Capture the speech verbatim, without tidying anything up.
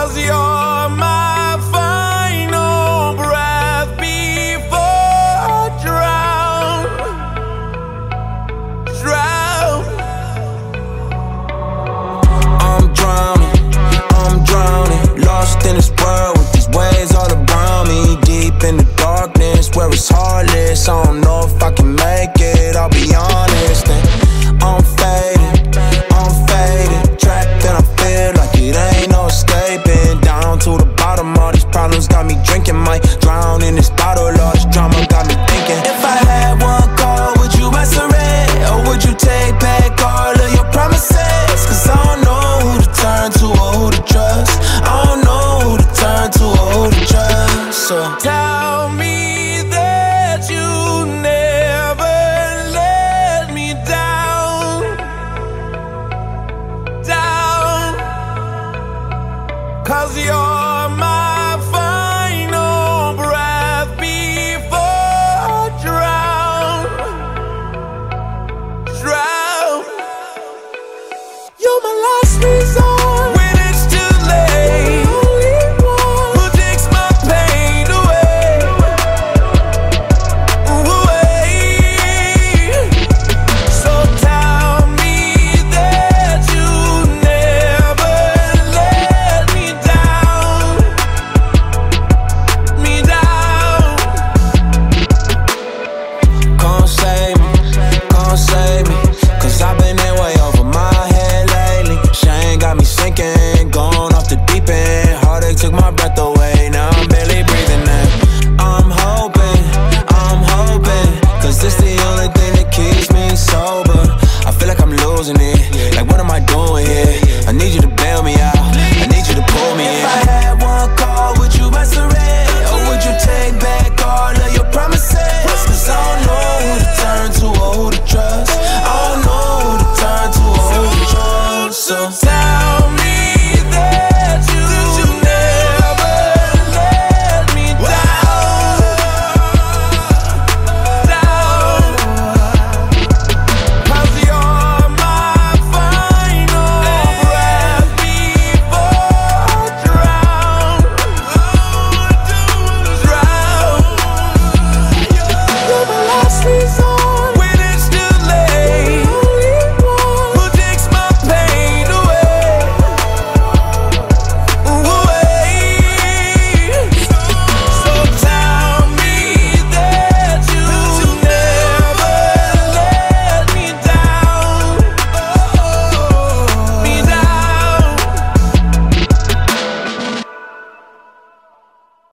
'cause you're my final breath before I drown, drown. I'm drowning, I'm drowning, lost in this world with these waves all around me. Deep in the darkness where it's heartless, I don't know if I can make it, I'll be honest. And I'm faded, I'm faded, trapped and I feel like it ain't no escaping. Down to the bottom, all these problems got me drinking, might drown in this bottle. All this drama got me thinking, if I had one call, would you answer it? Or would you take back all of your promises? 'Cause I don't know who to turn to or who to trust. I don't know who to turn to or who to trust. So tell me that you never let me down, down. 'Cause you're my